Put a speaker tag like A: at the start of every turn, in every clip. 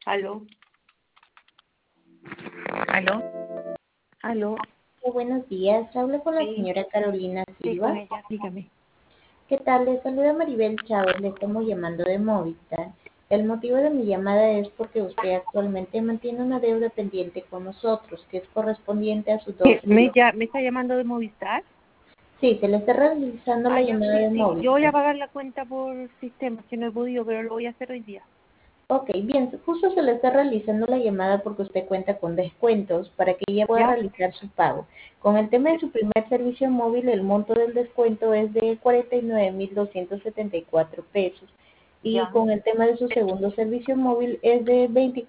A: Aló, aló, aló.
B: Buenos días, hablo con la
A: Sí,
B: señora Carolina
A: sí, con
B: Silva.
A: ella, dígame.
B: ¿Qué tal? Le saluda Maribel Chávez, le estamos llamando de Movistar. El motivo de mi llamada es porque usted actualmente mantiene una deuda pendiente con nosotros, que es correspondiente a sus
A: ¿Qué?
B: 12 meses.
A: ¿Me está llamando de Movistar?
B: Sí, se le está realizando la
A: Ya,
B: llamada
A: sí,
B: de
A: sí. Yo voy a
B: Movistar.
A: pagar la cuenta por sistema, que no he podido, pero lo voy a hacer hoy día.
B: Ok, bien, justo se le está realizando la llamada porque usted cuenta con descuentos para que ella pueda
A: ¿Ya?
B: realizar su pago. Con el tema de su primer servicio móvil, el monto del descuento es de 49.274 pesos. Y
A: Ya,
B: con el tema de su segundo servicio móvil es de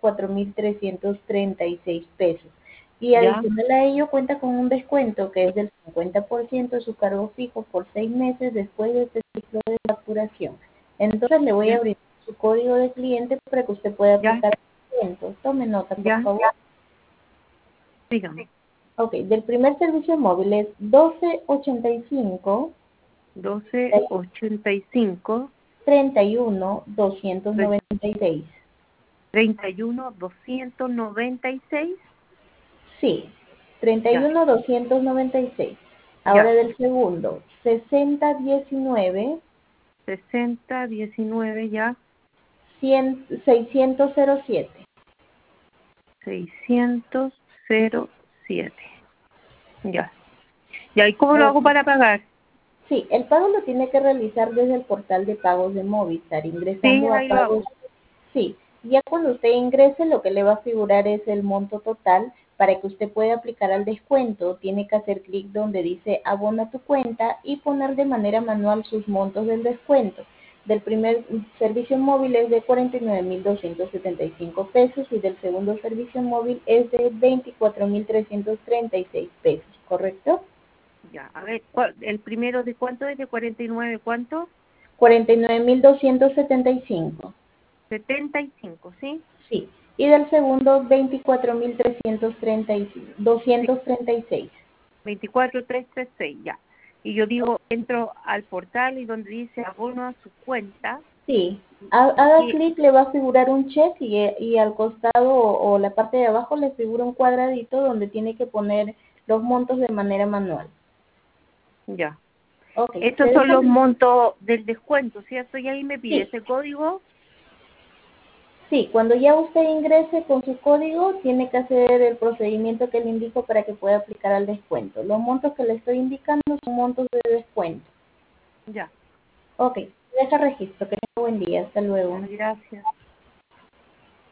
B: 24.336 pesos. Y
A: ya,
B: adicional a ello cuenta con un descuento que es del 50% de su cargo fijo por 6 meses después de este ciclo de facturación. Entonces le voy a
A: ya,
B: abrir su código de cliente para que usted pueda
A: ya,
B: aplicar el descuento. Tome nota, por
A: ya,
B: favor.
A: dígame.
B: Ok, del primer servicio móvil es 1285
A: 1285,
B: 31 296.
A: 31, 296.
B: Sí,
A: Ya,
B: 31 296. Ahora
A: ya.
B: del segundo, 6019
A: 6019, ya.
B: 607.
A: 607. Ya. Ya, ¿y cómo lo hago para pagar?
B: Sí, el pago lo tiene que realizar desde el portal de pagos de Movistar,
A: Sí,
B: ingresando a
A: ahí lo
B: pagos.
A: hago.
B: Sí, ya cuando usted ingrese, lo que le va a figurar es el monto total. Para que usted pueda aplicar al descuento, tiene que hacer clic donde dice abona tu cuenta y poner de manera manual sus montos del descuento. Del primer servicio móvil es de 49.275 pesos y del segundo servicio móvil es de 24.336 pesos, ¿correcto?
A: Ya, a ver, ¿el primero de cuánto es? ¿De 49 cuánto?
B: 49.275.
A: 75, ¿sí?
B: Sí, y del segundo 24.336,
A: Sí,
B: 236.
A: 24336, ya. Y yo digo, entro al portal y donde dice abono a su cuenta,
B: Sí, haga
A: y
B: clic, le va a figurar un check y al costado o la parte de abajo le figura un cuadradito donde tiene que poner los montos de manera manual.
A: ya.
B: Ok,
A: Estos
B: ¿se
A: son
B: deja?
A: los montos del descuento, ¿cierto? Y ahí me pide
B: Sí,
A: ese código.
B: sí, cuando ya usted ingrese con su código, tiene que hacer el procedimiento que le indico para que pueda aplicar al descuento. Los montos que le estoy indicando son montos de descuento.
A: Ya,
B: Ok, deja registro. Que tenga buen día. Hasta
A: ya,
B: luego.
A: gracias.